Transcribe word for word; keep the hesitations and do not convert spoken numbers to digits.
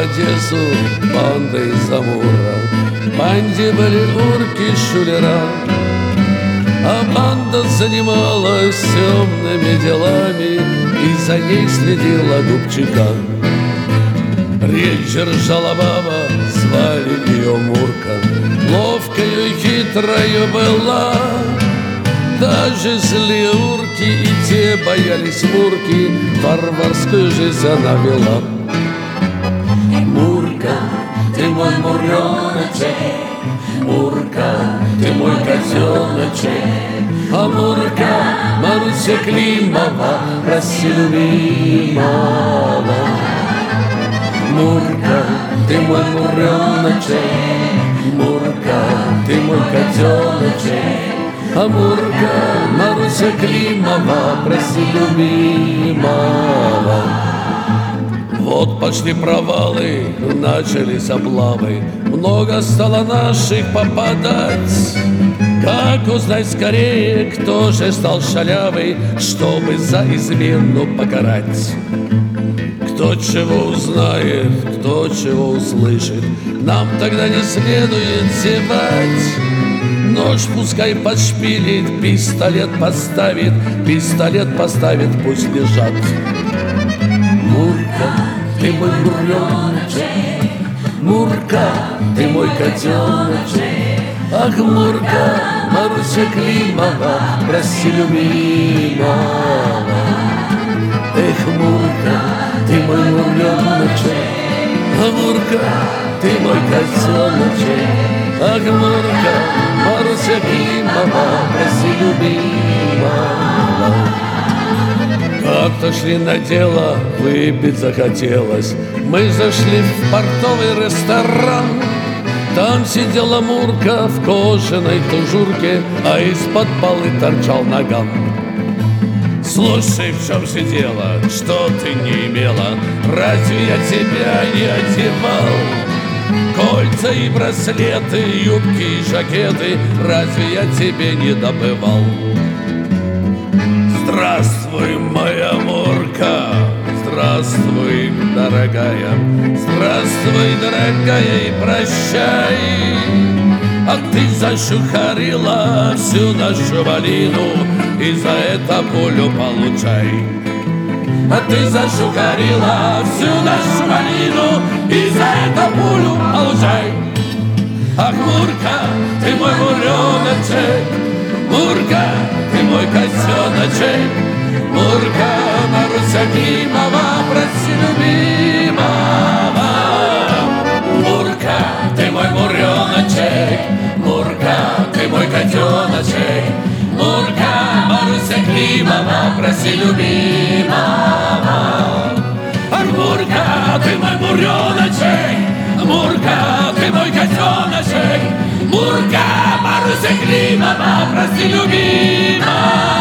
Одессу бандой из Амура. В банде были урки-шулера, а банда занималась темными делами, и за ней следила Губчика. Речь держала баба, звали ее Мурка. Ловкою и хитрою была, даже злые урки и те боялись Мурки. Варварскую жизнь она вела. Мурка, ты мой муреночек, Мурка, ты мой котеночек. А Мурка, Маруся Климова, прости любимого. Мурка, ты мой муреночек, Мурка, ты мой котеночек. А Мурка, Маруся Климова, прости любимого. Вот пошли провалы, начались облавы, много стало наших попадать. Как узнать скорее, кто же стал шалявый, чтобы за измену покарать? Кто чего узнает, кто чего услышит, нам тогда не следует зевать. Нож пускай подшпилит, пистолет поставит, пистолет поставит, пусть лежат. Мурка, ты мой буреночек, Мурка, ты мой котеночек. Ах, Мурка, Маруся Климова, прости любимого. Эх, Мурка, ты мой муреночек, а Мурка, ты мой котеночек. Ах, Мурка, Маруся Климова, прости любимого. Как-то шли на дело, выпить захотелось. Мы зашли в портовый ресторан. Там сидела Мурка в кожаной тужурке, а из-под полы торчал наган. Слушай, в чем все дело, что ты не имела? Разве я тебя не одевал? Кольца и браслеты, юбки и жакеты, разве я тебе не добывал? Здравствуй, моя Мурка, здравствуй, дорогая, здравствуй, дорогая, и прощай. А ты зашухарила всю нашу малину, и за это пулю получай. А ты зашухарила всю нашу малину, и за это пулю получай. Ах, Мурка, ты мой муреночек, Мурка, ты мой котеночек. Мурка, Маруся Климова, прости любимого. Мурка, ты мой муреночек, Мурка, ты мой котеночек. Мурка, Маруся Климова, прости любимого. Ах, Мурка, ты мой муреночек, Мурка, ты мой котеночек. Мурка, Маруся Климова, прости любимого.